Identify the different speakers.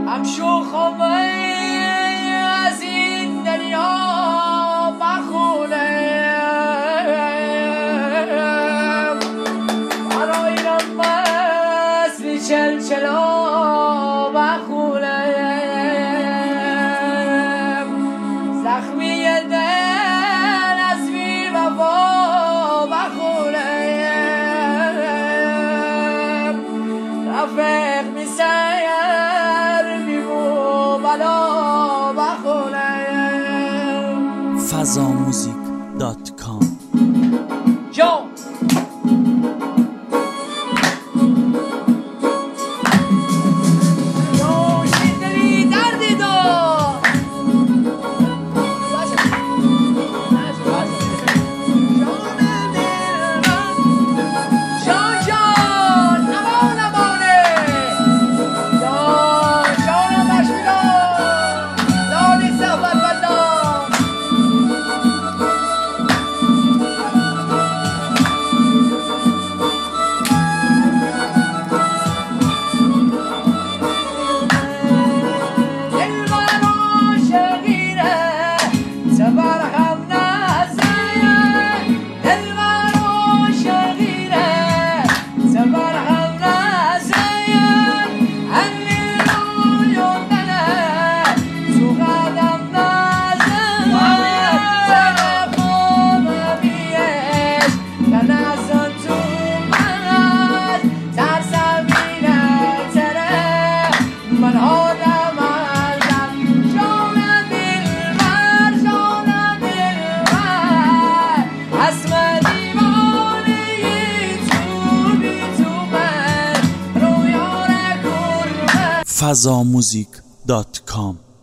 Speaker 1: هم شوخم از این دنیا بخونم برایرم مثل چلچلا بخونم زخمی دل از بی وفا بخونم رفیق میسیر بیمو بلا بخونم
Speaker 2: fazamusic.com
Speaker 1: جان
Speaker 2: fazamusic.com